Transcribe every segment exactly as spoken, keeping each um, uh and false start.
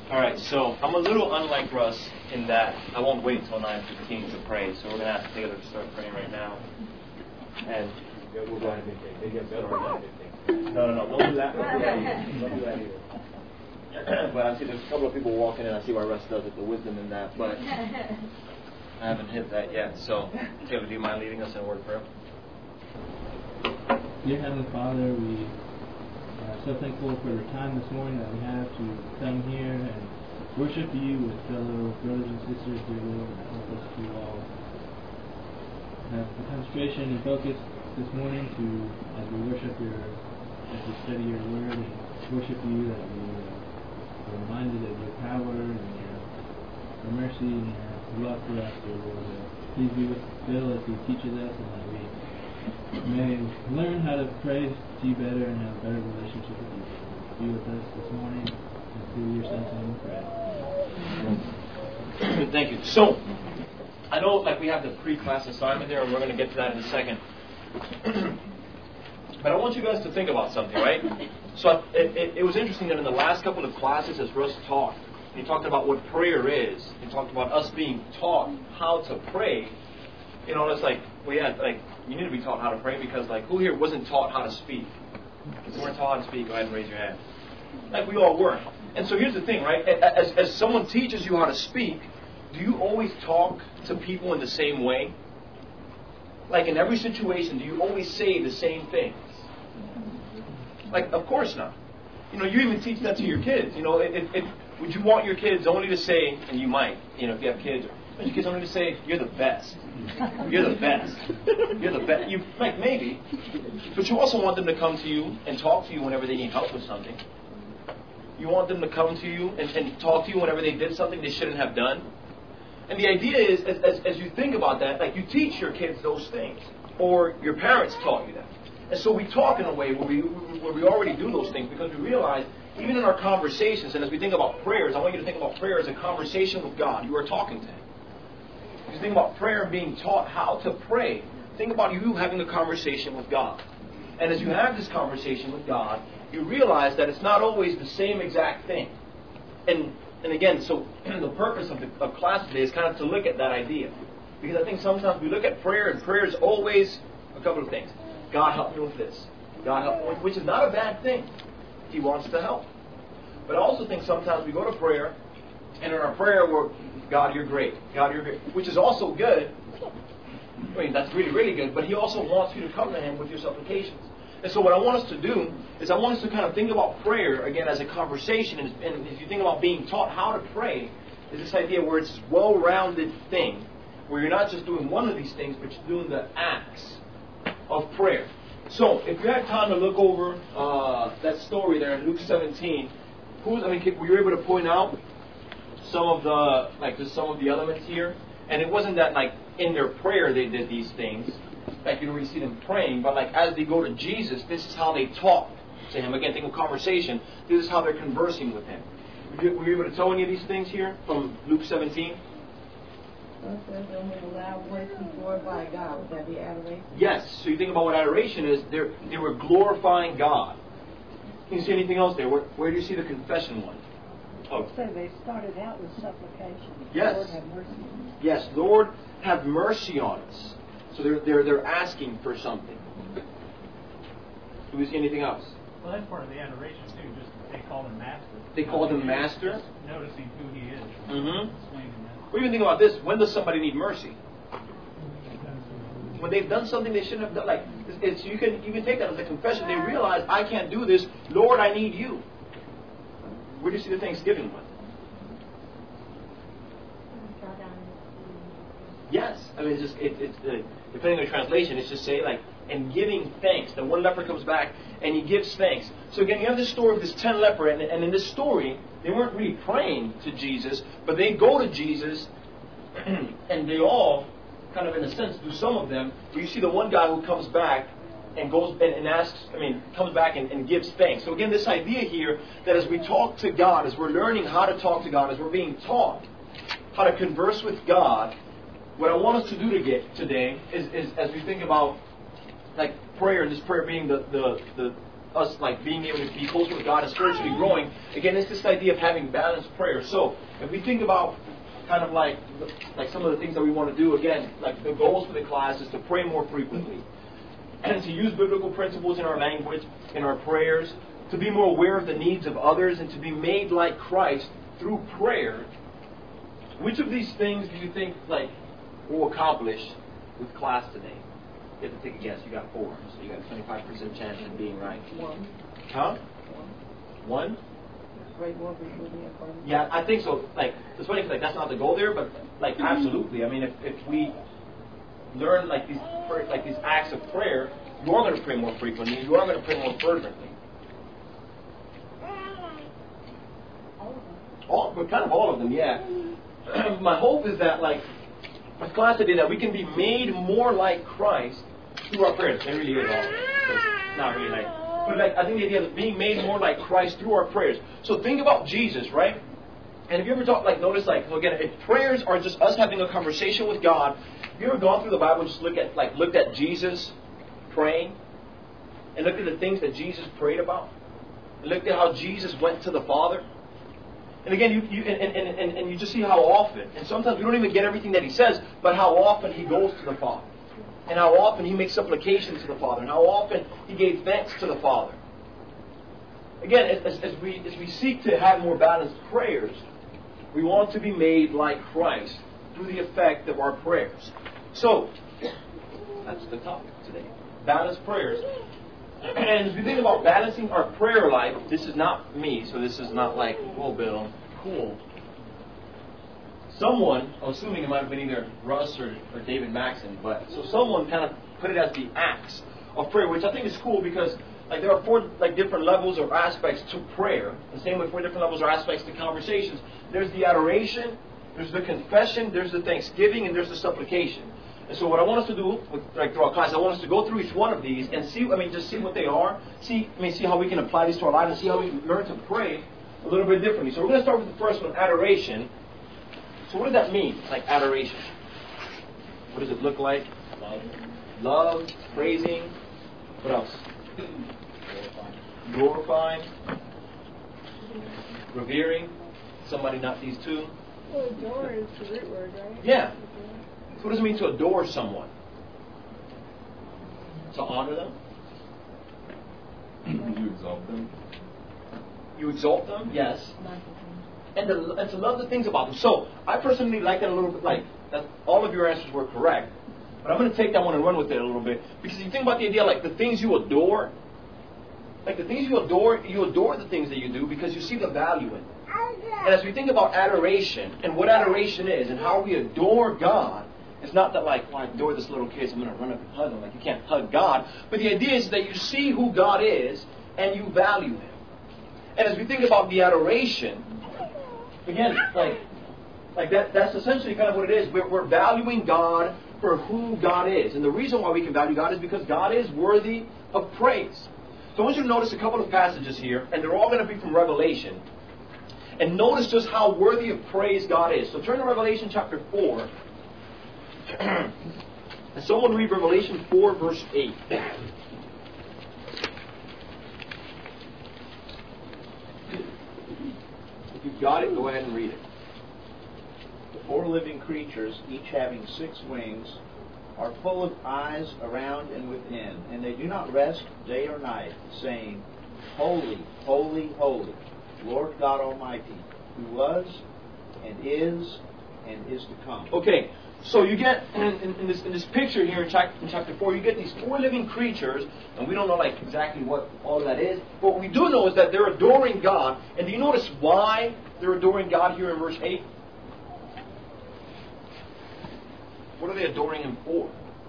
All right, so I'm a little unlike Russ in that I won't wait until nine fifteen to pray, so we're going to ask Taylor to start praying right now. And we'll go ahead and take it. No, no, no, don't do that. Don't do that either. But I see there's a couple of people walking in. I see why Russ does it, the wisdom in that. But I haven't hit that yet. So, Taylor, do you mind leading us in a word of prayer? Dear Heavenly Father, we are so thankful for the time this morning that we have to come here and worship you with fellow brothers and sisters, dear Lord, and help us to all have the concentration and focus this morning to, as we worship your, as we study your word and worship you, that we uh, are reminded of your power and your, your mercy and your love for us, dear Lord. Uh, please be with Bill as he teaches us, and that we may learn how to pray to you better and have a better relationship with you. Be with us this morning, and through your son's name we pray. Thank you. So, I know like we have the pre-class assignment there, and we're going to get to that in a second. But I want you guys to think about something, right? So it, it, it was interesting that in the last couple of classes, as Russ talked, he talked about what prayer is. He talked about us being taught how to pray. You know, it's like, we had, like, you need to be taught how to pray because, like, who here wasn't taught how to speak? If you weren't taught how to speak, go ahead and raise your hand. Like, we all were. And so here's the thing, right? As, as someone teaches you how to speak, do you always talk to people in the same way? Like, in every situation, do you always say the same things? Like, of course not. You know, you even teach that to your kids. You know, it, it, it, would you want your kids only to say, and you might, you know, if you have kids, your kids only to say, you're the best. You're the best. You're the best. You, like, maybe. But you also want them to come to you and talk to you whenever they need help with something. You want them to come to you and, and talk to you whenever they did something they shouldn't have done. And the idea is, as, as, as you think about that, like, you teach your kids those things. Or your parents taught you that. And so we talk in a way where we, where we already do those things because we realize, even in our conversations, and as we think about prayers, I want you to think about prayer as a conversation with God. You are talking to Him. If you think about prayer and being taught how to pray, think about you having a conversation with God. And as you have this conversation with God, you realize that it's not always the same exact thing. And and again, so the purpose of the of class today is kind of to look at that idea. Because I think sometimes we look at prayer, and prayer is always a couple of things. God help me with this. God help me with, which is not a bad thing. He wants to help. But I also think sometimes we go to prayer, and in our prayer we're, God, you're great. God, you're great. Which is also good. I mean, that's really, really good. But He also wants you to come to Him with your supplications. And so what I want us to do is I want us to kind of think about prayer, again, as a conversation. And, and if you think about being taught how to pray, is this idea where it's this well-rounded thing, where you're not just doing one of these things, but you're doing the acts of prayer. So, if you had time to look over uh, that story there in Luke seventeen, who's, I mean, were you able to point out some of the, like, just some of the elements here? And it wasn't that, like, in their prayer they did these things, like you don't really see them praying, but like as they go to Jesus, this is how they talk to Him. Again, think of conversation. This is how they're conversing with Him. Were you, were you able to tell any of these things here from Luke seventeen? Well, it says when we allow voice to glorify God. Would that be adoration? Yes. So you think about what adoration is. They they were glorifying God. Can you see anything else there? Where, where do you see the confession one? Oh. So they started out with supplication. Yes. Lord, have mercy on us. Yes, Lord, have mercy on us. So they're they're they're asking for something. Do we see anything else? Well, that's part of the adoration too. Just they called Him Master. They called Him Master. Just noticing who He is. Mm-hmm. That. What do you think about this? When does somebody need mercy? When they've done something they shouldn't have done. Like it's, it's, you can you can take that as a confession. They realize I can't do this. Lord, I need You. Where do you see the Thanksgiving one? Yes, I mean it's just it, it's uh, depending on the translation. It's just say like and giving thanks. The one leper comes back and he gives thanks. So again, you have this story of this ten leper, and, and in this story, they weren't really praying to Jesus, but they go to Jesus, and they all kind of, in a sense, do some of them. But you see the one guy who comes back and goes and, and asks, I mean, comes back and, and gives thanks. So again, this idea here that as we talk to God, as we're learning how to talk to God, as we're being taught how to converse with God. What I want us to do to get today is, is as we think about like prayer, and this prayer being the, the, the us like being able to be closer with God and spiritually growing, again, it's this idea of having balanced prayer. So if we think about kind of like like some of the things that we want to do, again, like the goals for the class is to pray more frequently and to use biblical principles in our language, in our prayers, to be more aware of the needs of others, and to be made like Christ through prayer. Which of these things do you think like we'll accomplish with class today? You have to take a guess. You got four, so you got a twenty-five percent chance of being right. One. Huh? One. One? Great one people being affirmed. Yeah, I think so. Like, it's funny because like that's not the goal there, but like absolutely. I mean, if, if we learn like these pray- like these acts of prayer, you are going to pray more frequently. You are going to pray more fervently. All, but kind of all of them, yeah. My hope is that like with class today, that we can be made more like Christ through our prayers. It really is all. It's not really like. But like, I think the idea of being made more like Christ through our prayers. So think about Jesus, right? And have you ever talked, like, notice, like, so again, if prayers are just us having a conversation with God, have you ever gone through the Bible and just look at, like, looked at Jesus praying, and looked at the things that Jesus prayed about, and looked at how Jesus went to the Father? And again, you, you and, and, and, and you just see how often, and sometimes we don't even get everything that he says, but how often he goes to the Father. And how often he makes supplications to the Father. And how often he gave thanks to the Father. Again, as, as, we, as we seek to have more balanced prayers, we want to be made like Christ through the effect of our prayers. So, that's the topic today. Balanced prayers. And as we think about balancing our prayer life, this is not me, so this is not like, whoa, Bill, cool. Someone, I'm assuming it might have been either Russ or, or David Maxon, but so someone kind of put it as the acts of prayer, which I think is cool because like there are four like different levels or aspects to prayer. The same with four different levels or aspects to conversations. There's the adoration, there's the confession, there's the thanksgiving, and there's the supplication. And so what I want us to do with, like through our class, I want us to go through each one of these and see, I mean, just see what they are. See, I mean, see how we can apply these to our lives and see how we can learn to pray a little bit differently. So we're going to start with the first one, adoration. So what does that mean, like adoration? What does it look like? Love. Love, praising. What else? Glorifying. Glorifying. Revering. Somebody, not these two. Well, adore is the root word, right? Yeah. So what does it mean to adore someone? To honor them? You exalt them. You exalt them? Yes. And, to, and to love the things about them. So, I personally like that a little bit. Like, that all of your answers were correct. But I'm going to take that one and run with it a little bit. Because if you think about the idea, like, the things you adore, like, the things you adore, you adore the things that you do because you see the value in them. And as we think about adoration, and what adoration is, and how we adore God, it's not that, like, well, I adore this little kid, so I'm going to run up and hug him. Like, you can't hug God. But the idea is that you see who God is, and you value Him. And as we think about the adoration, again, like, like that, that's essentially kind of what it is. We're, we're valuing God for who God is. And the reason why we can value God is because God is worthy of praise. So I want you to notice a couple of passages here, and they're all going to be from Revelation. And notice just how worthy of praise God is. So turn to Revelation chapter four. And someone read Revelation four, verse eight. If you've got it, go ahead and read it. The four living creatures, each having six wings, are full of eyes around and within, and they do not rest day or night, saying, Holy, holy, holy, Lord God Almighty, who was, and is, and is to come. Okay, so you get, in, in, in, this, in this picture here in chapter, in chapter four, you get these four living creatures, and we don't know like exactly what all of that is, but what we do know is that they're adoring God, and do you notice why they're adoring God here in verse eight? What are they adoring Him for?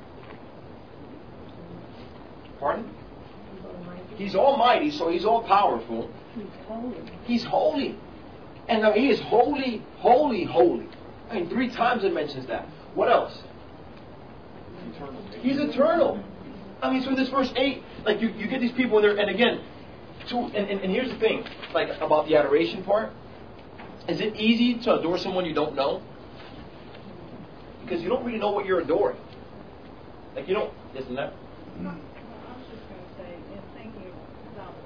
Pardon? He's almighty, so He's all powerful. He's holy. He's holy. And now He is holy, holy, holy. I mean, three times it mentions that. What else? Eternal. He's eternal. I mean, so in this verse eight, like you, you get these people in there, and again, to, and, and, and here's the thing, like about the adoration part. Is it easy to adore someone you don't know? Because you don't really know what you're adoring. Like you don't, isn't that? Well, I was just going to say, in thinking about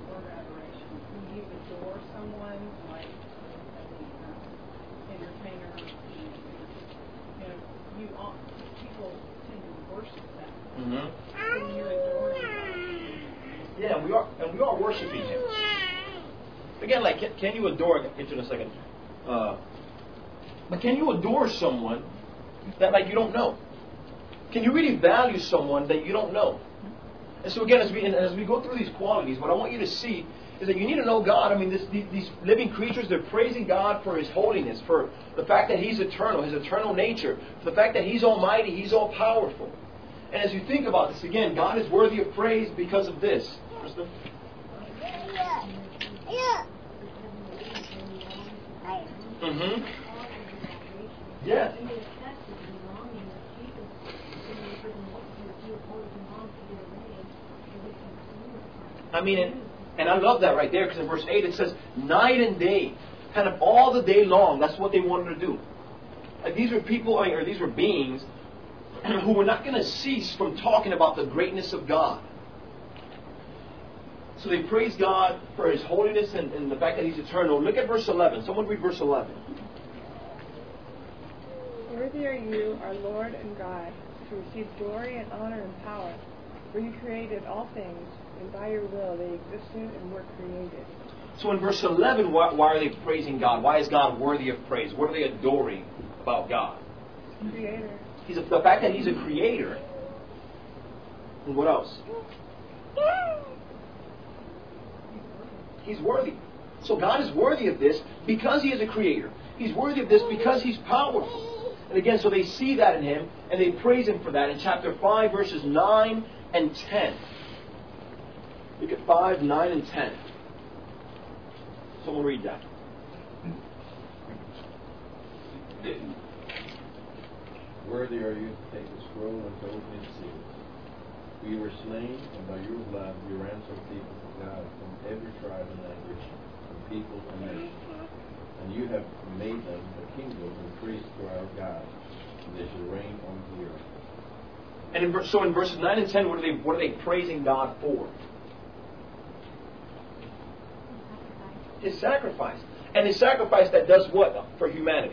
worshiping Him. Again, like, can, can you adore, I'll get to in a second, uh, but can you adore someone that, like, you don't know? Can you really value someone that you don't know? And so again, as we, as we go through these qualities, what I want you to see is that you need to know God. I mean, this, these, these living creatures, they're praising God for His holiness, for the fact that He's eternal, His eternal nature, for the fact that He's almighty, He's all powerful. And as you think about this, again, God is worthy of praise because of this. Krista? Mm-hmm. Yes. I mean, and, and I love that right there, because in verse eight it says, night and day, kind of all the day long, that's what they wanted to do. Like, these were people, I mean, or these were beings who were not going to cease from talking about the greatness of God. So they praise God for His holiness and, and the fact that He's eternal. Look at verse eleven. Someone read verse eleven. Worthy are you, our Lord and God, to receive glory and honor and power, for you created all things, and by your will they existed and were created. So in verse eleven, why, why are they praising God? Why is God worthy of praise? What are they adoring about God? Creator. He's a, the fact that He's a creator. And what else? He's worthy. So God is worthy of this because He is a creator. He's worthy of this because He's powerful. And again, so they see that in Him, and they praise Him for that in chapter five, verses nine and ten. Look at five, nine, and ten. Someone read that. Worthy are you to take the scroll and to open its seals. For you were slain, and by your blood you ransomed people for God from every tribe and language, from people and nation. And you have made them a kingdom and priests to our God, and they shall reign on the earth. And in, so in verses nine and ten, what are they what are they praising God for? His sacrifice. And His sacrifice that does what for humanity?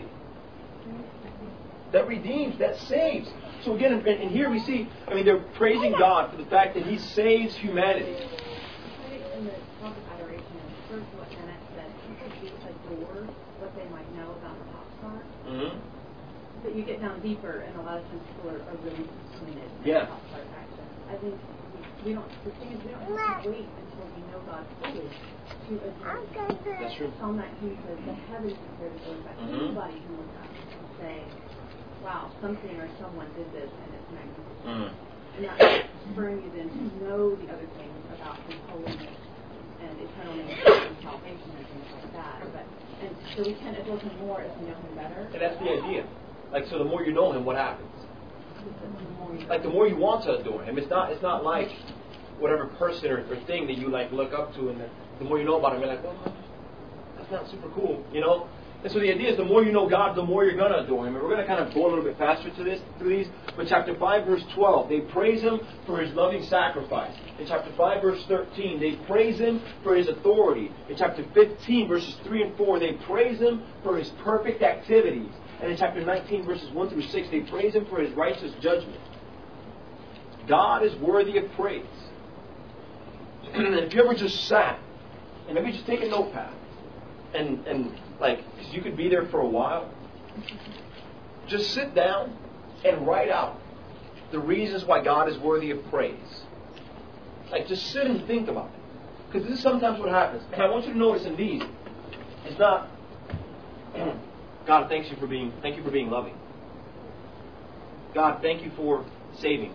That redeems, that saves. So again, in, in here we see, I mean, they're praising God for the fact that He saves humanity. In the talk of adoration, first what Annette said, people do adore what they might know about the pop star. Mm-hmm. But you get down deeper, and a lot of times people are, are really disappointed in Yeah. pop star action. I think we don't. The thing is, we don't have to wait until we know God fully to adore Him. That's true. Psalm nineteen says, "The heavens declare the glory of God." Mm-hmm. Anybody can look up and say, "Wow, something or someone did this, and it's magnificent." Mm. And that spurring you then to know the other things about His holiness and eternal nature and salvation and things like that. But and so we can adore Him more as we know Him better. And that's the idea. Like, so the more you know Him, what happens? The more you Like, the more you want to adore Him. It's not. It's not like whatever person or, or thing that you like look up to, and the, the more you know about Him, you're like, well, that's not super cool, you know. And so the idea is, the more you know God, the more you're going to adore Him. And we're going to kind of go a little bit faster to this through these. But chapter five, verse twelve, they praise Him for His loving sacrifice. In chapter five, verse thirteen, they praise Him for His authority. In chapter fifteen, verses three and four, they praise Him for His perfect activities. And in chapter nineteen, verses one through six, they praise Him for His righteous judgment. God is worthy of praise. And if you ever just sat, and maybe just take a notepad, and, and like, because you could be there for a while, just sit down and write out the reasons why God is worthy of praise. Like, just sit and think about it. Because this is sometimes what happens. And I want you to notice in these, it's not, God, thanks you for being, thank you for being loving. God, thank you for saving.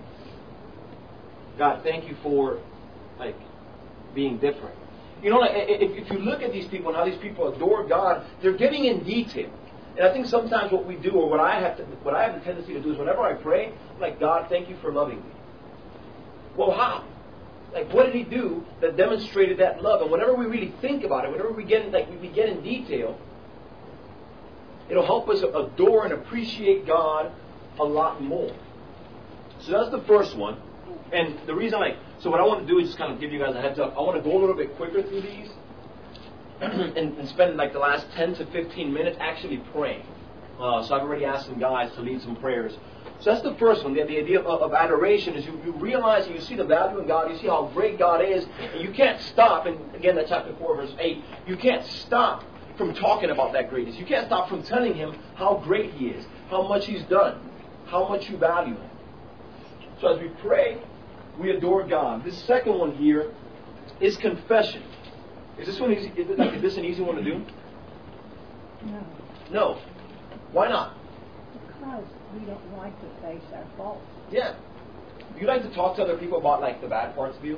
God, thank you for, like, being different. You know, like, if, if you look at these people and how these people adore God, they're getting in detail. And I think sometimes what we do, or what I have to, what I have the tendency to do, is whenever I pray, I'm like, God, thank you for loving me. Well, how? Like, what did He do that demonstrated that love? And whenever we really think about it, whenever we get, like, we get in detail, it'll help us adore and appreciate God a lot more. So that's the first one. And the reason, like, so what I want to do is just kind of give you guys a heads up. I want to go a little bit quicker through these and, and spend like the last ten to fifteen minutes actually praying. Uh, so I've already asked some guys to lead some prayers. So that's the first one. The, the idea of, of adoration is you, you realize and you see the value in God. You see how great God is. And you can't stop. And again, that's chapter four, verse eight. You can't stop from talking about that greatness. You can't stop from telling Him how great He is, how much He's done, how much you value Him. So as we pray, we adore God. This second one here is confession. Is this one easy? Is, it, like, is this an easy one to do? No. No. Why not? Because we don't like to face our faults. Yeah. You like to talk to other people about like the bad parts of you?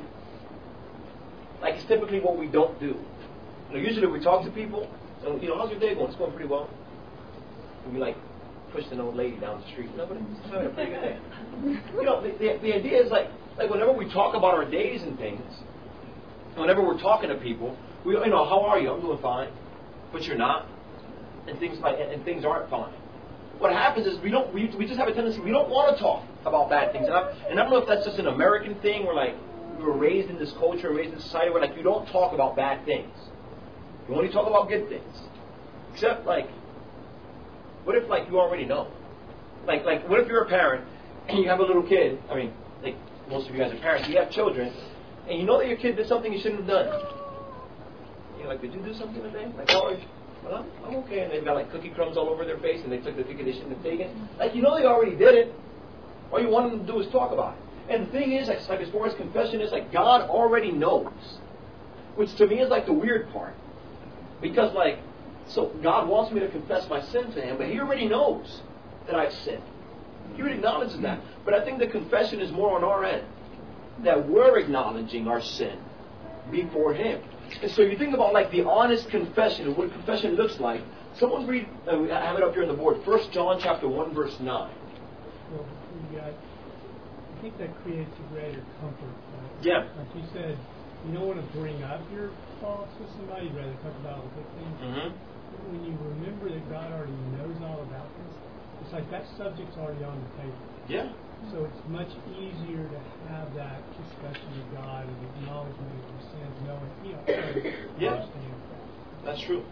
Like it's typically what we don't do. You know, usually we talk to people, so, you know, how's your day going? It's going pretty well. And we like push an old lady down the street. You know, but it's having a pretty good day. You know, the, the, the idea is like, like whenever we talk about our days and things, whenever we're talking to people, we, you know, how are you? I'm doing fine, but you're not, and things like, and, and things aren't fine. What happens is we don't, we, we just have a tendency, we don't want to talk about bad things. And I, and I don't know if that's just an American thing, where like we were raised in this culture, raised in society where like you don't talk about bad things. You only talk about good things. Except like, what if like you already know? Like, like what if you're a parent and you have a little kid? I mean, like most of you guys are parents. You have children, and you know that your kid did something you shouldn't have done. You're like, did you do something today? Like, oh, well, I'm, I'm okay. And they've got like cookie crumbs all over their face, and they took the cookie they shouldn't have taken. Like, you know they already did it. All you want them to do is talk about it. And the thing is, like, like as far as confession is, like God already knows, which to me is like the weird part, because like, so God wants me to confess my sin to Him, but He already knows that I've sinned. He already acknowledges that. But I think the confession is more on our end, that we're acknowledging our sin before Him. And so you think about like the honest confession and what confession looks like. Someone read, uh, I have it up here on the board, First John chapter one, verse nine. Well, yeah, I think that creates a greater comfort. Right? Yeah. Like you said, you don't want to bring up your faults with somebody. You'd rather talk about the good things. Mm-hmm. When you remember that God already knows all about this, it's like that subject's already on the table. Yeah. So it's much easier to have that discussion with God and acknowledgement of your sins, knowing, you know, yeah. understand that. That's true.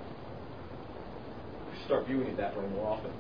We should start viewing it that way more often.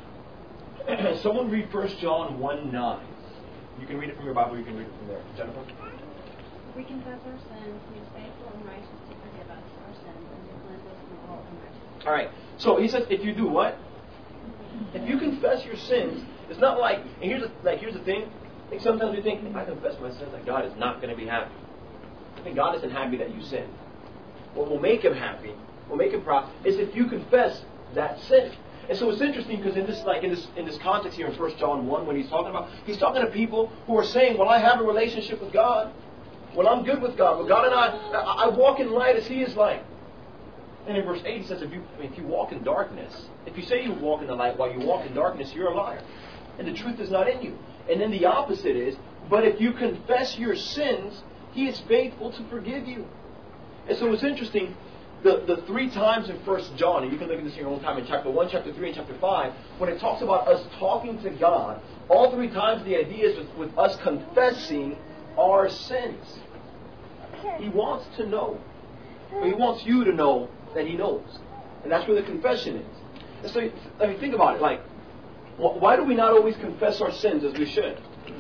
Someone read First John one nine. You can read it from your Bible, you can read it from there. Jennifer? We confess our sins. He is faithful and righteous to forgive us our sins and to cleanse us from all unrighteousness. All right. So he says, if you do what? If you confess your sins, it's not like. And here's the, like here's the thing. I think sometimes we think, if I confess my sins, like God is not going to be happy. I think God isn't happy that you sin. What will make Him happy, will make Him proud, is if you confess that sin. And so it's interesting because in this, like in this, in this context here in First John one, when he's talking about, he's talking to people who are saying, "Well, I have a relationship with God. Well, I'm good with God. Well, God and I, I, I walk in light as He is light." And in verse eight, he says, if you, I mean, if you walk in darkness, if you say you walk in the light while you walk in darkness, you're a liar. And the truth is not in you. And then the opposite is, but if you confess your sins, He is faithful to forgive you. And so it's interesting, the, the three times in First John, and you can look at this in your own time, in chapter one, chapter three, and chapter five, when it talks about us talking to God, all three times the idea is with, with us confessing our sins. He wants to know. But He wants you to know that He knows. And that's where the confession is. And so, I mean, think about it. Like, why do we not always confess our sins as we should?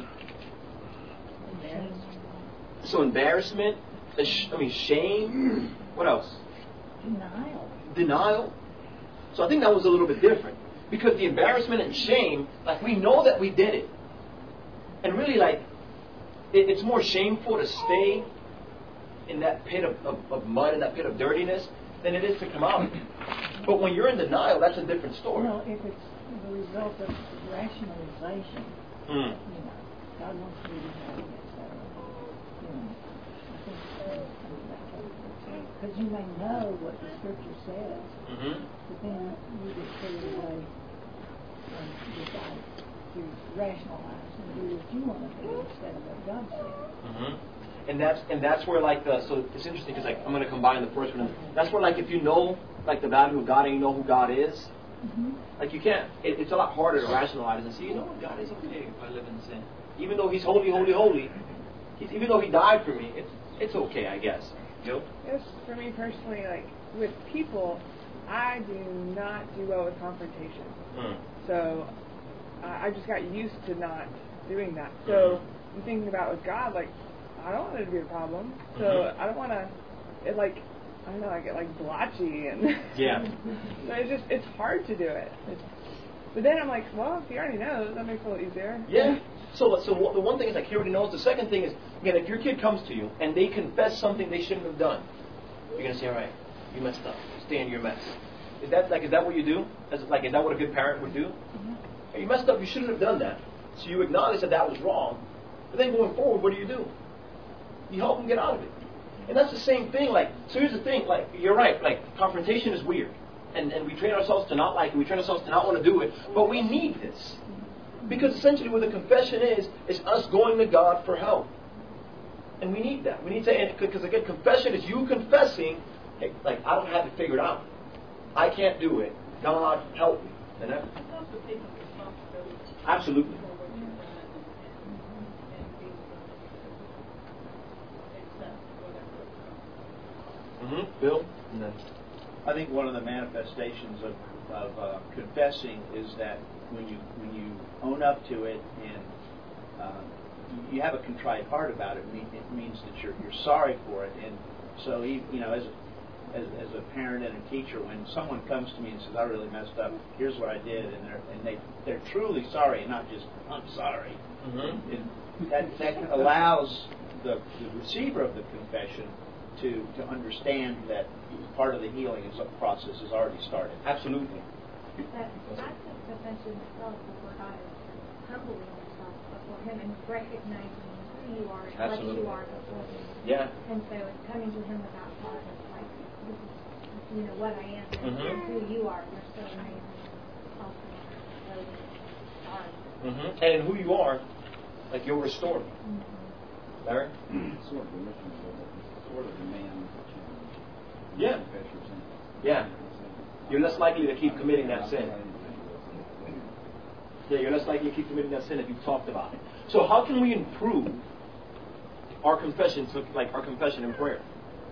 So embarrassment, I mean shame. What else? Denial. Denial. So I think that was a little bit different. Because the embarrassment and shame, like we know that we did it. And really like, it, it's more shameful to stay in that pit of, of, of mud and that pit of dirtiness than it is to come out. But when you're in denial, that's a different story. Well, if it's the result of rationalization, Mm. you know, God wants me to have it, so, you know, I think that comes back to because you may know what the Scripture says, Mm-hmm. but then you just put it away and decide to rationalize and do what you want to do instead of what God said. Mm-hmm. And that's and that's where like the so it's interesting because like I'm going to combine the first one. That's where like if you know like the value of God and you know who God is, Mm-hmm. like you can't. It, it's a lot harder to rationalize and say, you know, God is okay if I live in sin, even though He's holy, holy, holy. He's, even though He died for me, it's it's okay, I guess. Joe? Yes, for me personally, like with people, I do not do well with confrontation. Mm. So I I just got used to not doing that. So I'm thinking about with God, like, I don't want it to be a problem. So Mhm. I don't want to, it like, I don't know, I get like blotchy and Yeah. so it's just, it's hard to do it. It's, but then I'm like, well, if he already knows, that makes it a little easier. Yeah. So, so the one thing is like he already knows. The second thing is, again, if your kid comes to you and they confess something they shouldn't have done, you're gonna say, all right, you messed up. Stay in your mess. Is that like is that what you do? Is it, like is that what a good parent would do? Mm-hmm. Hey, you messed up. You shouldn't have done that. So you acknowledge that that was wrong. But then going forward, what do you do? You help them get out of it. And that's the same thing. Like, so here's the thing. Like, you're right. Like, confrontation is weird, and and we train ourselves to not like it. We train ourselves to not want to do it. But we need this because essentially, what the confession is is us going to God for help, and we need that. We need to because again, confession is you confessing. Hey, like I don't have it figured out. I can't do it. God help me. And that, absolutely. Mm-hmm. Bill? No. I think one of the manifestations of, of uh, confessing is that when you when you own up to it and uh, you have a contrite heart about it, it means that you're you're sorry for it. And so, you know, as as, as a parent and a teacher, when someone comes to me and says, "I really messed up. Here's what I did," and they're and they they're truly sorry, and not just "I'm sorry," Mm-hmm. and that that allows the, the receiver of the confession to to understand that part of the healing is, process has already started. Absolutely. That act of confession itself before God is humbling yourself before Him and recognizing who you are and Absolutely. what you are before Him. Yeah. And so it's coming to Him without thought. It's like, this is, you know, what I am and Mhm. who you are. You're so amazing, awesome, so sorry. Mm-hmm. And in who you are, like you'll restore me. Mm-hmm. Larry? Sort of the sort of demand that you Yeah. confess your sin. Yeah. You're less likely to keep committing that sin. Yeah, you're less likely to keep committing that sin if you've talked about it. So how can we improve our confession to like our confession in prayer?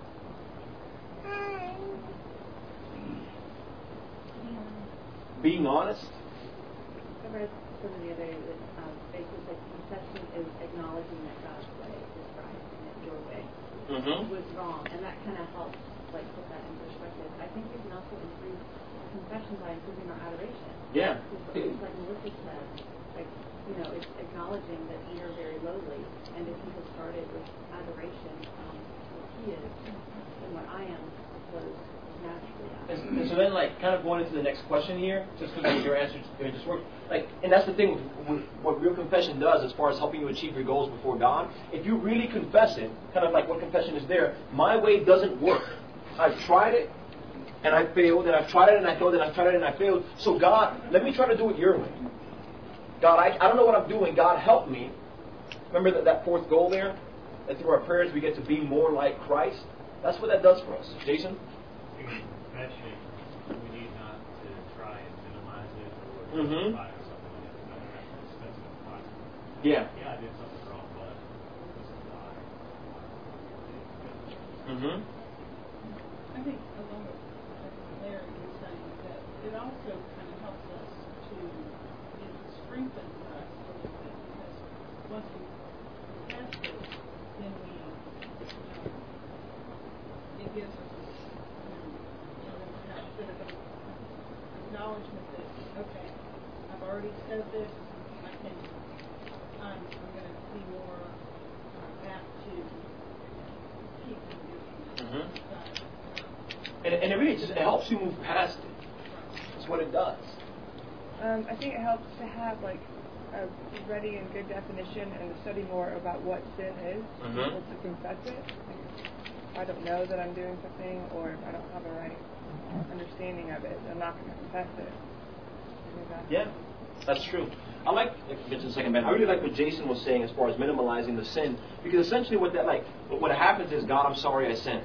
Being honest. I read something the other day that um, basically said confession is acknowledging that God's way is right and that your way Mm-hmm. was wrong, and that kind of helps like put that in perspective. I think we can also improve confession by improving our adoration. Yeah. It's like Melissa said, like, you know, it's acknowledging that we are very lowly, and if He has started with adoration, um, what He is and what I am was naturally out. And, and so then, like, kind of going into the next question here, just because your answer just worked. Like, and that's the thing with, with what real confession does, as far as helping you achieve your goals before God. If you really confess it, kind of like what confession is there, my way doesn't work. I've tried it, and I failed, and I've tried it, and I failed, and I've tried it, and I failed. So God, let me try to do it your way. God, I, I don't know what I'm doing. God, help me. Remember that, that fourth goal there? That through our prayers we get to be more like Christ? That's what that does for us. Jason? Confession, we need not to try and minimize it or Mhm. justify or something like that. That's, that's no consequence. Yeah. Yeah, I did something wrong, but this is why. Mm-hmm. I think along with what Larry was saying, that it also kind of helps us to, it strengthens us a little bit, because once we confess this, then we, um, it gives us this, you know, that bit of an acknowledgement that, okay, I've already said this, I can, I'm, I'm going to be more uh, apt to keep from doing that. Mm-hmm. But, And, and it really just it helps you move past it. That's what it does. Um, I think it helps to have like a ready and good definition and to study more about what sin is, Mhm. and to confess it. Like, if I don't know that I'm doing something, or if I don't have a right understanding of it, I'm not going to confess it. I think that's- Yeah, that's true. I like, just a second, man. I really like what Jason was saying as far as minimalizing the sin, because essentially what that like, what happens is, God, I'm sorry I sinned.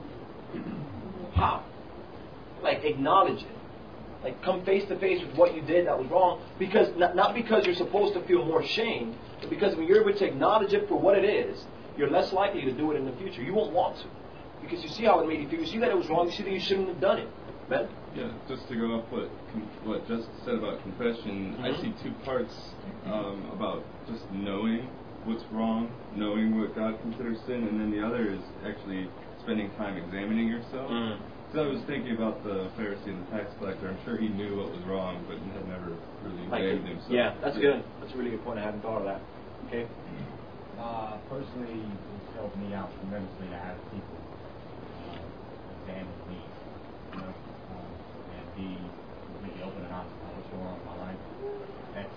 How? Like acknowledge it. Like come face to face with what you did that was wrong, because not, not because you're supposed to feel more shame, but because when you're able to acknowledge it for what it is, you're less likely to do it in the future. You won't want to, because you see how it made you feel. You see that it was wrong. You see that you shouldn't have done it. Ben? Yeah, just to go off what what Jessica said about confession, Mm-hmm. I see two parts um, about just knowing what's wrong, knowing what God considers sin, and then the other is actually spending time examining yourself. Mm. So I was thinking about the Pharisee and the tax collector. I'm sure he knew what was wrong, but had never really Like, examined himself. yeah, that's good. That's a really good point. I hadn't thought of that. Okay. Uh, personally, it's helped me out tremendously to have people uh, examine me, you know, um, and be completely open and honest about what's going on in my life. That's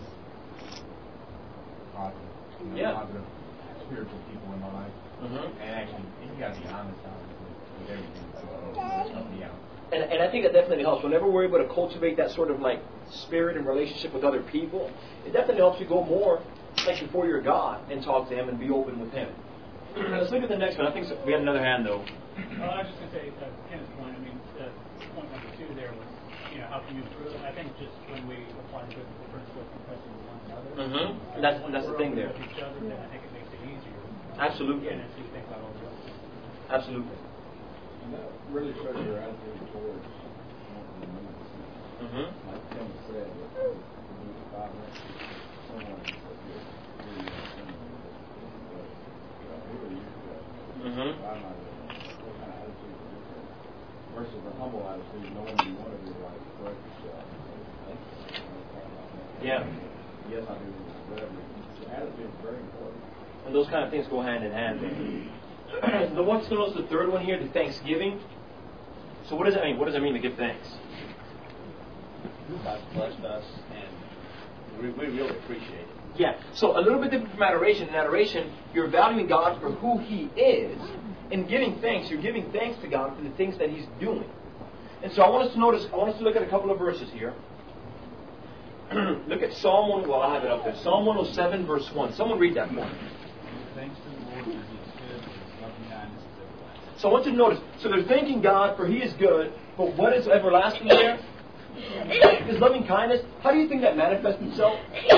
positive, you know, Yeah. positive spiritual people in my life. Mm-hmm. And actually, you got to be honest honest with, with everything. So it's helped me out. And, and I think that definitely helps. Whenever we're able to cultivate that sort of like spirit and relationship with other people, it definitely helps you go more like before your God and talk to Him and be open with Him. Let's look at the next one. I think so, we had another hand though. Well, I was just going to say, uh, Kenneth's point, I mean, uh, point number two there was, you know, how can you improve? I think just when we apply the biblical principle of confessing with one another, Mm-hmm. uh, That's when that's the we're thing open there. with each other, then I think it makes it easier. Absolutely. And as you think about all the other things. Absolutely. And that really shows your attitude towards wanting to move the sin. Mm-hmm. Like Tim said, if you move five minutes, someone says, "Here, here you are sinning." But you know, who are you to Mm-hmm. I'm not doing that. What kind of attitude is this? Versus a humble attitude, knowing you want to do right, correct yourself. and say, "Thank you. You know, sorry about that." Yeah. Yes, I do. Whatever. The attitude is very important. And those kind of things go hand in hand. The what's the most the third one here, the thanksgiving. So what does that mean? What does it mean to give thanks? God's blessed us, and we, we really appreciate it. Yeah. So a little bit different from adoration. In adoration, you're valuing God for who He is. In giving thanks, you're giving thanks to God for the things that He's doing. And so I want us to notice, I want us to look at a couple of verses here. Look at Psalm one, well I have it up there. Psalm one oh seven verse one. Someone read that for me. Thanks to the Lord for His good, for His loving kindness is everlasting. So I want you to notice, so they're thanking God for He is good, but what is everlasting there? His loving kindness. How do you think that manifests itself?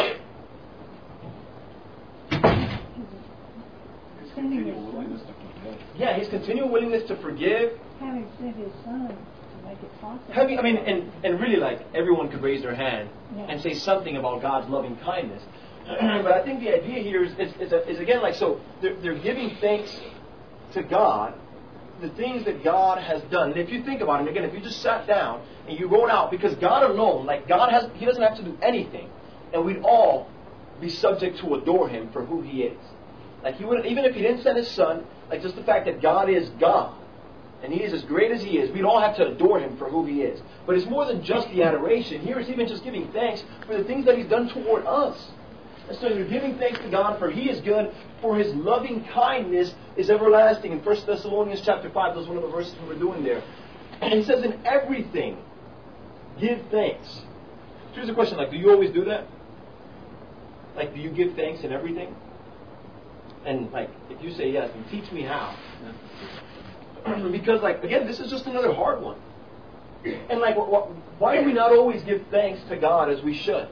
His continual willingness to forgive. Yeah, His continual willingness to forgive. Having sent His Son to make it possible. Having, I mean, and, and really like everyone could raise their hand Yeah. and say something about God's loving kindness. But I think the idea here is, is, is, is again like, so they're, they're giving thanks to God, the things that God has done. And if you think about it, again, if you just sat down and you wrote out, because God alone, like God has, He doesn't have to do anything, and we'd all be subject to adore Him for who He is. Like He would, even if He didn't send His Son, like just the fact that God is God, and He is as great as He is, we'd all have to adore Him for who He is. But it's more than just the adoration. Here it's even just giving thanks for the things that He's done toward us. And so you're giving thanks to God for He is good, for His loving kindness is everlasting. In First Thessalonians chapter five, that's one of the verses we were doing there. And He says, in everything, give thanks. So here's a question, like, do you always do that? Like, do you give thanks in everything? And, like, if you say yes, then teach me how. Because, like, again, this is just another hard one. And, like, wh- wh- why do we not always give thanks to God as we should?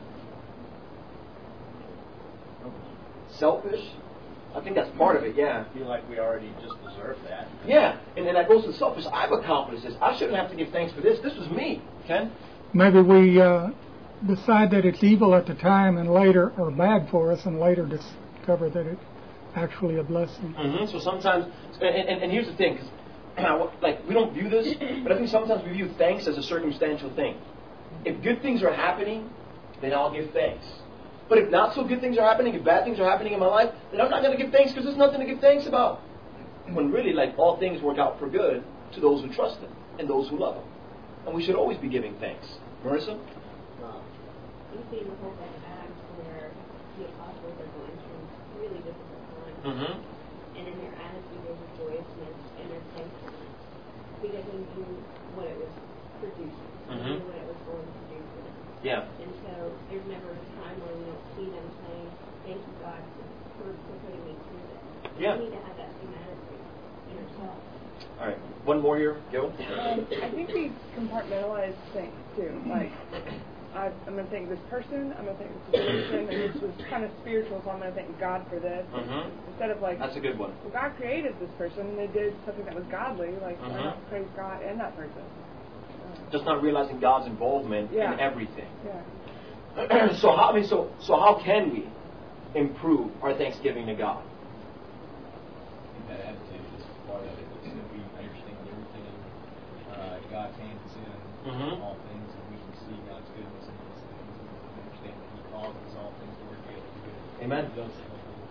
Selfish? I think that's part of it, yeah. I feel like we already just deserve that. Yeah, and then that goes to selfish. I've accomplished this. I shouldn't have to give thanks for this. This was me. Ken? Maybe we uh, decide that it's evil at the time and later, or bad for us, and later discover that it's actually a blessing. Mm-hmm. So sometimes, and, and, and here's the thing, because like we don't view this, but I think sometimes we view thanks as a circumstantial thing. If good things are happening, then I'll give thanks. But if not so good things are happening, if bad things are happening in my life, then I'm not going to give thanks because there's nothing to give thanks about. When really, like, all things work out for good to those who trust Him and those who love Him. And we should always be giving thanks. Marissa? Well, you see in the whole book of Acts where the apostles are going through really difficult times. Mm-hmm. And in their attitude, there was joyousness and their thankfulness because they knew what it was producing. They Mm-hmm. knew what it was going to do for them. Yeah. And so there's never a time where we don't see them saying, thank you, God, for, for putting me through this. Yeah. We need to have that same attitude in ourselves. All right. One more here. Gil? Um, I think we compartmentalize things too. Like, I, I'm going to thank this person, I'm going to thank this situation, and this was kind of spiritual, so I'm going to thank God for this. Mm-hmm. Instead of like, That's a good one. well, God created this person, and they did something that was godly, like, why Mhm. not praise God and that person? Um, just not realizing God's involvement Yeah. in everything. Yeah. so how I mean, so so how can we improve our thanksgiving to God? I think that attitude is part of it. It's that we understand everything in uh, God's hands is in Mhm. all things, and we can see God's goodness in those things, and we understand that He causes all things to work together for good. Amen. He does it.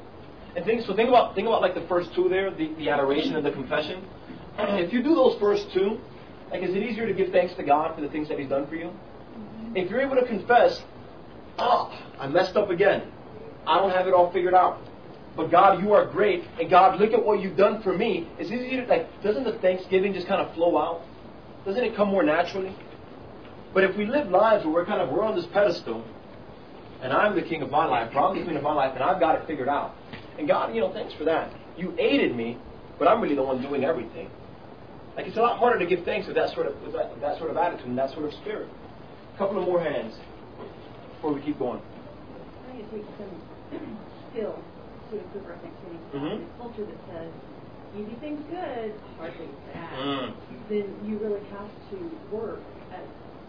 And think so. Think about think about like the first two there, the, the adoration and the confession. If you do those first two, like, is it easier to give thanks to God for the things that He's done for you? If you're able to confess, oh, I messed up again. I don't have it all figured out. But God, you are great. And God, look at what you've done for me. It's easier to, like, doesn't the thanksgiving just kind of flow out? Doesn't it come more naturally? But if we live lives where we're kind of, we're on this pedestal, and I'm the king of my life, or I'm the queen of my life, and I've got it figured out. And God, you know, thanks for that. You aided me, but I'm really the one doing everything. Like, it's a lot harder to give thanks with that sort of with that, with that sort of attitude and that sort of spirit. A couple of more hands before we keep going. I think it takes some skill to improve our thanksgiving. Mhm. In a culture that says, you do things good, hard things bad, Mm. then you really have to work at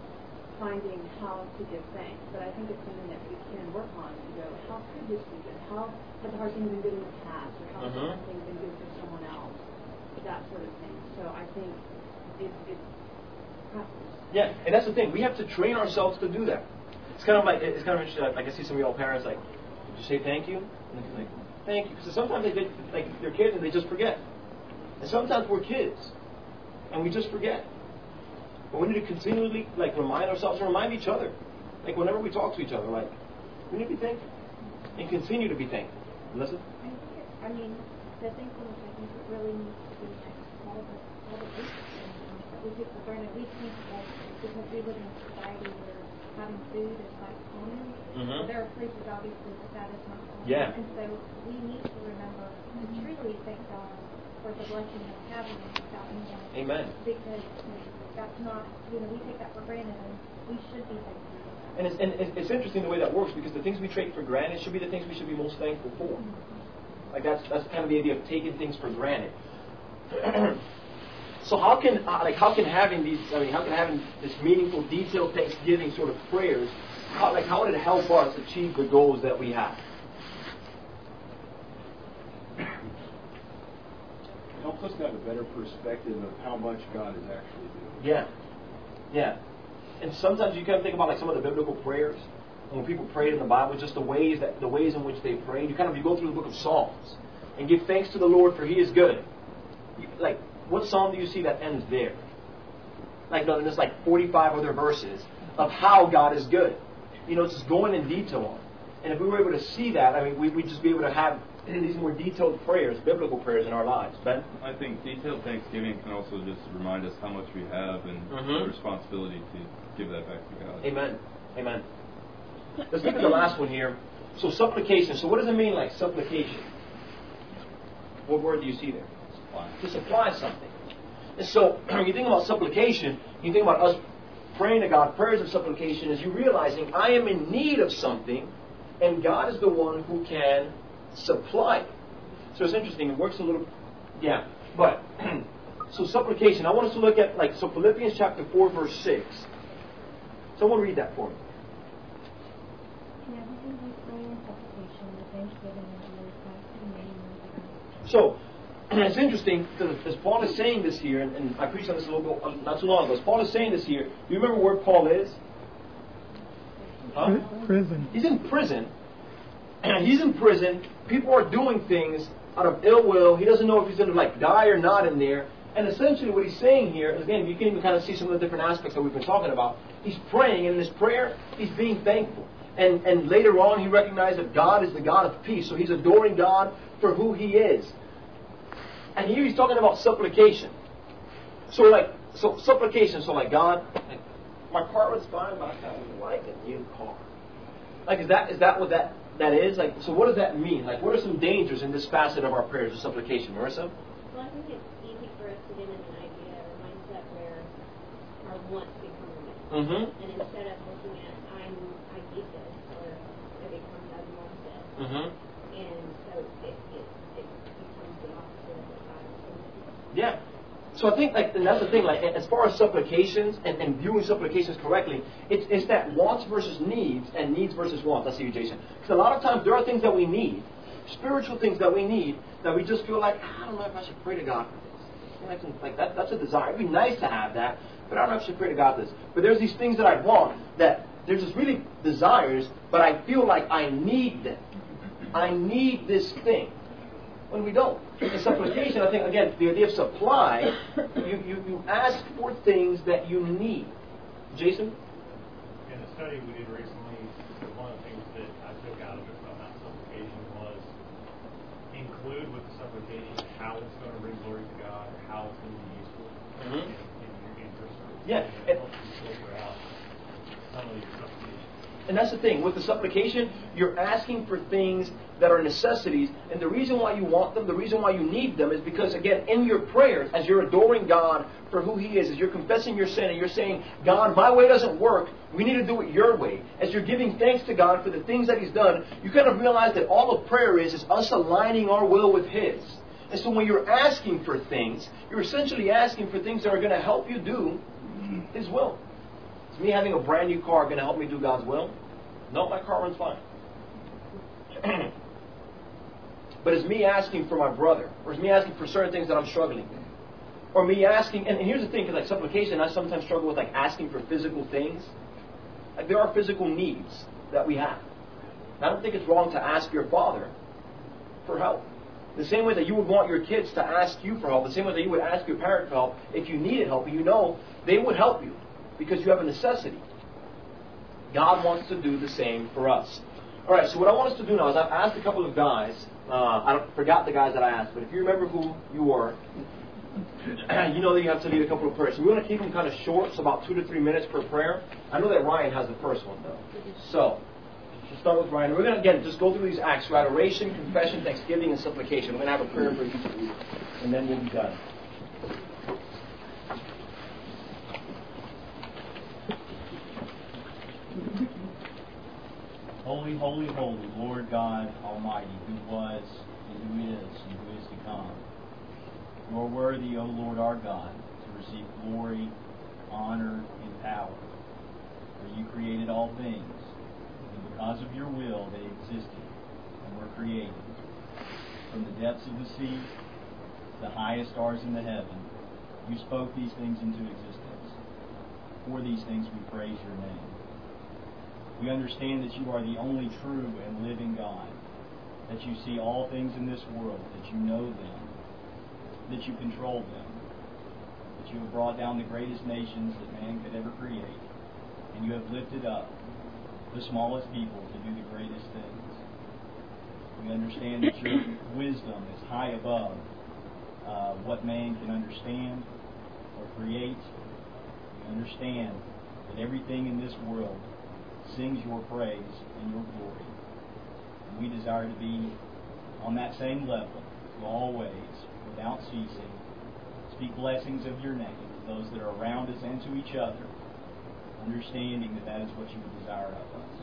finding how to give thanks. But I think it's something that we can work on to go, how could this be good? How have the hard things been good in the past? Or how have the Mhm. hard things been good for someone else? That sort of thing. So I think it's, it's practice. Yeah, and that's the thing. We have to train ourselves to do that. It's kind of like it's kind of interesting. Like I see some of y'all parents like, did you say thank you? And they're like, thank you. Because sometimes they get like they're kids and they just forget. And sometimes we're kids and we just forget. But we need to continually like remind ourselves and remind each other. Like whenever we talk to each other, like we need to be thankful and continue to be thankful. Listen. I think it, I mean, the thankfulness, I think it really needs to be all the all the basic things that we take for granted. We think that because we live in a society where having food is like common, Mhm. there are places obviously that that is not common. Yeah. And so we need to remember to truly thank God for the blessing of having without anyone. Amen. Because you know, that's not, you know, we take that for granted, and we should be thankful. And it's, and it's it's interesting the way that works because the things we take for granted should be the things we should be most thankful for. Like that's that's kind of the idea of taking things for granted. So how can uh, like how can having these I mean how can having this meaningful, detailed Thanksgiving sort of prayers, how, like how would it help us achieve the goals that we have? It helps us to have a better perspective of how much God is actually doing. Yeah, yeah. And sometimes you kind of think about like some of the biblical prayers, and when people prayed in the Bible, just the ways that the ways in which they prayed. You kind of you go through the book of Psalms and give thanks to the Lord for He is good. You, like what psalm do you see that ends there? Like no, there's like forty-five other verses of how God is good. You know, it's just going in detail on it. And if we were able to see that, I mean, we, we'd just be able to have these more detailed prayers, biblical prayers in our lives. Ben? I think detailed Thanksgiving can also just remind us how much we have and Mhm. the responsibility to give that back to God. Amen. Amen. Let's look at the last one here. So supplication. So what does it mean like supplication? What word do you see there? Supply. To supply something. And so when you think about supplication, you think about us praying to God, prayers of supplication, is you realizing I am in need of something and God is the one who can supply it. So it's interesting. It works a little, yeah. But, so supplication. I want us to look at, like, so Philippians chapter four, verse six. Someone read that for me. In everything by prayer and supplication, with thanksgiving and glory, back to the name of God. So, it's interesting, because as Paul is saying this here, and, and I preached on this a little bit, not too long ago, as Paul is saying this here, do you remember where Paul is? Huh? Prison. He's in prison. He's in prison. People are doing things out of ill will. He doesn't know if he's going to like die or not in there. And essentially what he's saying here, again, you can even kind of see some of the different aspects that we've been talking about. He's praying, and in his prayer, he's being thankful. And, and later on, he recognized that God is the God of peace. So he's adoring God for who He is. And here he's talking about supplication. So like, so supplication, so like, God, like, my car was fine, but I kind of like a new car. Like, is that is that what that, that is? Like, so what does that mean? Like, what are some dangers in this facet of our prayers of supplication? Marissa? Well, I think it's easy for us to get in an idea or mindset where our wants become a need. Mm-hmm. And instead of looking at, I'm, I need this, or it becomes, I want this. Mm-hmm. And so it, it, it becomes the opposite of what God is saying. Yeah. So So I think, like, and that's the thing, like, as far as supplications and, and viewing supplications correctly, it's, it's that wants versus needs and needs versus wants. I see you, Jason. Because a lot of times there are things that we need, spiritual things that we need, that we just feel like, I don't know if I should pray to God for this. Like, like that, that's a desire. It'd be nice to have that, but I don't know if I should pray to God for this. But there's these things that I want that they're just really desires, but I feel like I need them. I need this thing. When we don't. In supplication, I think, again, the idea of supply, you, you, you ask for things that you need. Jason? In the study we did recently, one of the things that I took out of it about supplication was include with the supplication how it's going to bring glory to God, or how it's going to be useful mm-hmm. in, in your interest. Yeah. And it helps you filter out some of your supplication. And that's the thing. With the supplication, you're asking for things that are necessities. And the reason why you want them, the reason why you need them is because, again, in your prayers, as you're adoring God for who He is, as you're confessing your sin and you're saying, God, my way doesn't work. We need to do it your way. As you're giving thanks to God for the things that He's done, you kind of realize that all of prayer is, is us aligning our will with His. And so when you're asking for things, you're essentially asking for things that are going to help you do His will. Is me having a brand new car going to help me do God's will? No, my car runs fine. But is me asking for my brother, or is me asking for certain things that I'm struggling with, or me asking, and, and here's the thing, because like supplication, I sometimes struggle with like asking for physical things. Like there are physical needs that we have. And I don't think it's wrong to ask your father for help. The same way that you would want your kids to ask you for help, the same way that you would ask your parent for help, if you needed help, you know they would help you because you have a necessity. God wants to do the same for us. All right, so what I want us to do now is I've asked a couple of guys. Uh, I don't, forgot the guys that I asked, but if you remember who you were, you know that you have to lead a couple of prayers. So we want to keep them kind of short, so about two to three minutes per prayer. I know that Ryan has the first one, though. So, we'll start with Ryan. We're going to, again, just go through these acts. So adoration, confession, thanksgiving, and supplication. We're going to have a prayer for each of you, and then we'll be done. Holy, holy, holy, Lord God Almighty, who was, and who is, and who is to come. You are worthy, O Lord our God, to receive glory, honor, and power. For you created all things, and because of your will they existed and were created. From the depths of the sea to the highest stars in the heaven, you spoke these things into existence. For these things we praise your name. We understand that you are the only true and living God, that you see all things in this world, that you know them, that you control them, that you have brought down the greatest nations that man could ever create, and you have lifted up the smallest people to do the greatest things. We understand that your wisdom is high above uh, what man can understand or create. We understand that everything in this world sings your praise and your glory. And we desire to be on that same level to always, without ceasing, speak blessings of your name to those that are around us and to each other, understanding that that is what you would desire of us.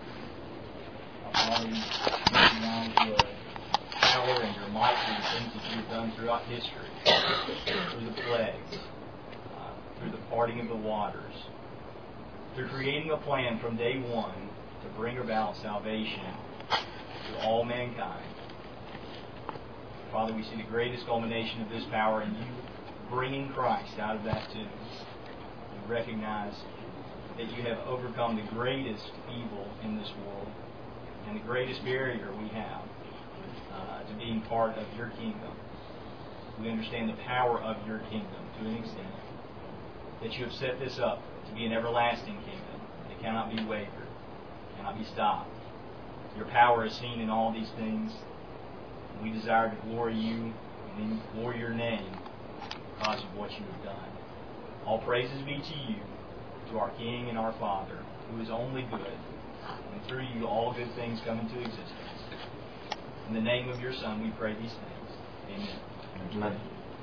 Our Father, we thank you now for your power and your might for the things that you have done throughout history, through the plagues, uh, through the parting of the waters, through creating a plan from day one to bring about salvation to all mankind. Father, we see the greatest culmination of this power in you bringing Christ out of that tomb. We recognize that you have overcome the greatest evil in this world and the greatest barrier we have uh, to being part of your kingdom. We understand the power of your kingdom to an extent, that you have set this up to be an everlasting kingdom. It cannot be wavered, cannot be stopped. Your power is seen in all these things. And we desire to glory you and glory your name because of what you have done. All praises be to you, to our King and our Father, who is only good, and through you all good things come into existence. In the name of your Son we pray these things. Amen. Amen.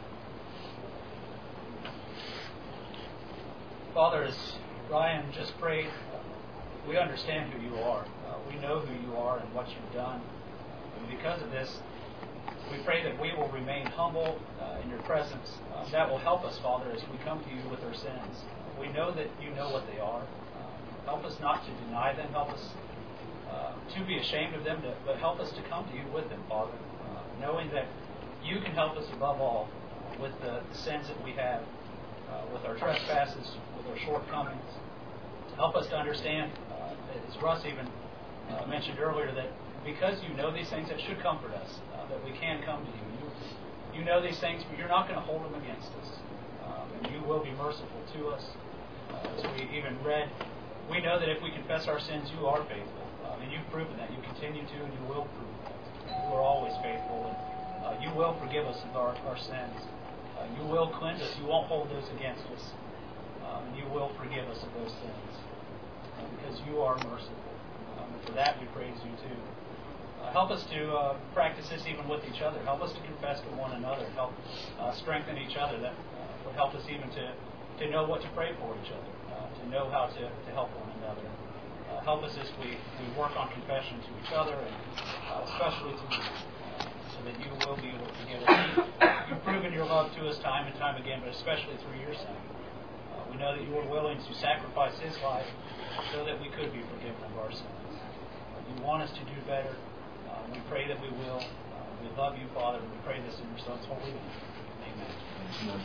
Father, as Ryan just prayed, we understand who you are. Uh, we know who you are and what you've done. And because of this, we pray that we will remain humble uh, in your presence. Uh, that will help us, Father, as we come to you with our sins. We know that you know what they are. Uh, help us not to deny them. Help us uh, to be ashamed of them, to, but help us to come to you with them, Father, uh, knowing that you can help us above all uh, with the, the sins that we have, uh, with our trespasses, with our shortcomings. Help us to understand, uh, as Russ even uh, mentioned earlier, that because you know these things, that should comfort us, uh, that we can come to you. You, you know these things, but you're not going to hold them against us. Um, and you will be merciful to us. Uh, as we even read, we know that if we confess our sins, you are faithful. Um, and you've proven that. You continue to, and you will prove that. You are always faithful, and uh, you will forgive us of our, our sins. Uh, you will cleanse us. You won't hold those against us. Um, and you will forgive us of those sins. Uh, because you are merciful. Um, and for that, we praise you too. Uh, help us to uh, practice this even with each other. Help us to confess to one another. Help uh, strengthen each other. That uh, would help us even to, to know what to pray for each other, uh, to know how to, to help one another. Uh, help us as we, we work on confession to each other, and uh, especially to you, uh, so that you will be able to forgive us. You've proven your love to us time and time again, but especially through your Son. Uh, we know that you were willing to sacrifice his life so that we could be forgiven of our sins. Uh, you want us to do better. Uh, we pray that we will. Uh, we love you, Father, and we pray this in your Son's holy name. Amen.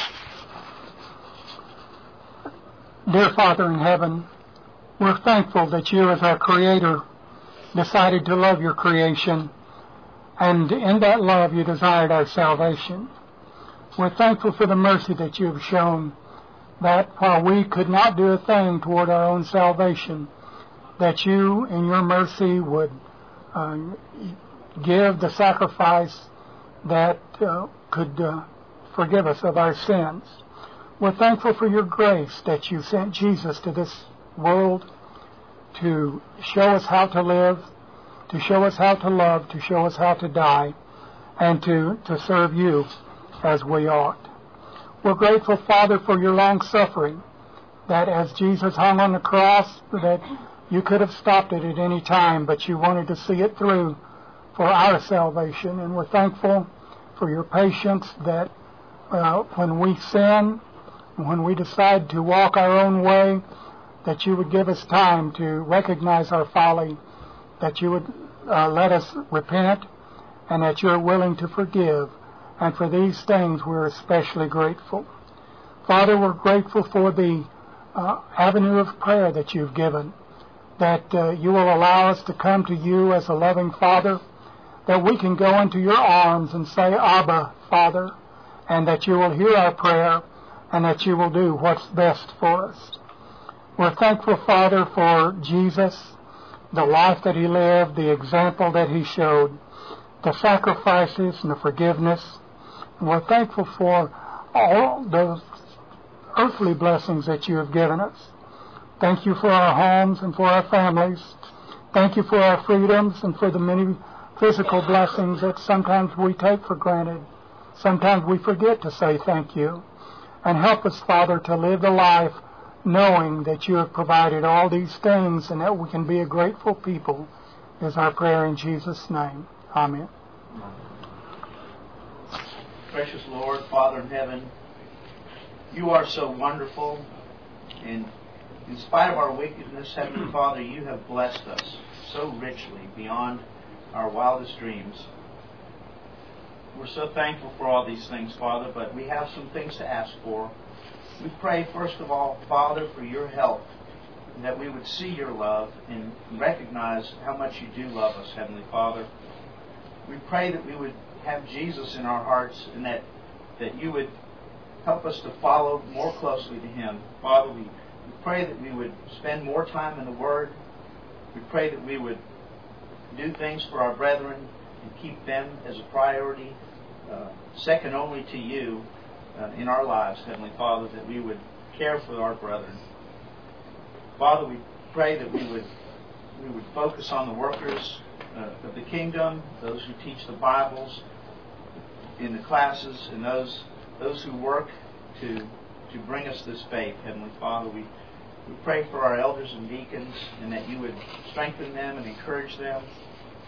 Dear Father in heaven, we're thankful that you, as our Creator, decided to love your creation, and in that love you desired our salvation. We're thankful for the mercy that you have shown, that while we could not do a thing toward our own salvation, that you, in your mercy, would uh, give the sacrifice that uh, could uh, forgive us of our sins. We're thankful for your grace that you sent Jesus to this world to show us how to live, to show us how to love, to show us how to die, and to, to serve you as we ought. We're grateful, Father, for your long suffering, that as Jesus hung on the cross, that you could have stopped it at any time, but you wanted to see it through for our salvation. And we're thankful for your patience, that uh, when we sin, when we decide to walk our own way, that you would give us time to recognize our folly, that you would uh, let us repent, and that you're willing to forgive. And for these things we're especially grateful. Father, we're grateful for the uh, avenue of prayer that you've given, that uh, you will allow us to come to you as a loving Father, that we can go into your arms and say, Abba, Father, and that you will hear our prayer, and that you will do what's best for us. We're thankful, Father, for Jesus, the life that he lived, the example that he showed, the sacrifices and the forgiveness. And we're thankful for all those earthly blessings that you have given us. Thank you for our homes and for our families. Thank you for our freedoms and for the many physical blessings that sometimes we take for granted. Sometimes we forget to say thank you. And help us, Father, to live the life knowing that you have provided all these things, and that we can be a grateful people, is our prayer in Jesus' name. Amen. Precious Lord, Father in heaven, you are so wonderful, and in spite of our wickedness, Heavenly Father, you have blessed us so richly beyond our wildest dreams. We're so thankful for all these things, Father, but we have some things to ask for. We pray, first of all, Father, for your help, and that we would see your love and recognize how much you do love us, Heavenly Father. We pray that we would have Jesus in our hearts, and that, that you would help us to follow more closely to him. Father, we, we pray that we would spend more time in the Word. We pray that we would do things for our brethren and keep them as a priority, uh, second only to you uh, in our lives, Heavenly Father, that we would care for our brethren. Father, we pray that we would we would focus on the workers uh, of the kingdom, those who teach the Bibles in the classes, and those those who work to to bring us this faith, Heavenly Father. We we pray for our elders and deacons, and that you would strengthen them and encourage them.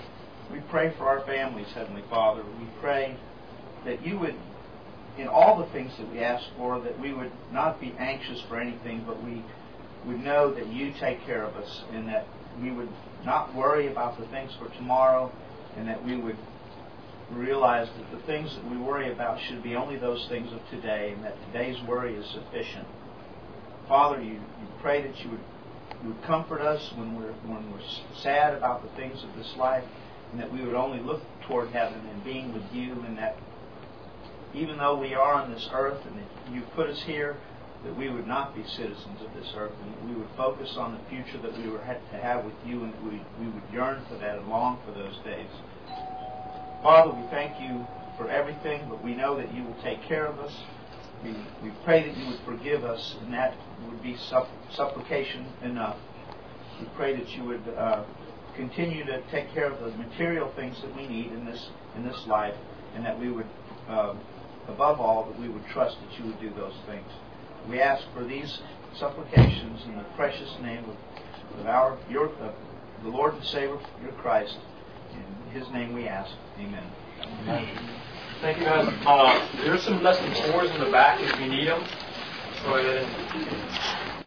We pray for our families, Heavenly Father. We pray that you would, in all the things that we ask for, that we would not be anxious for anything, but we would know that you take care of us, and that we would not worry about the things for tomorrow, and that we would realize that the things that we worry about should be only those things of today, and that today's worry is sufficient. Father, you, you pray that you would, you would comfort us when we're, when we're sad about the things of this life, and that we would only look toward heaven and being with you, and that even though we are on this earth and that you put us here, that we would not be citizens of this earth, and that we would focus on the future that we were to have with you, and that we, we would yearn for that and long for those days. Father, we thank you for everything, but we know that you will take care of us. We, we pray that you would forgive us, and that would be supp- supplication enough. We pray that you would uh, continue to take care of the material things that we need in this in this life, and that we would, uh, above all, that we would trust that you would do those things. We ask for these supplications in the precious name of, of our your of the Lord and Savior, your Christ. In His name we ask. Amen. Amen. Thank you, guys. Uh, there's some lesson fours in the back if you need them. Go ahead and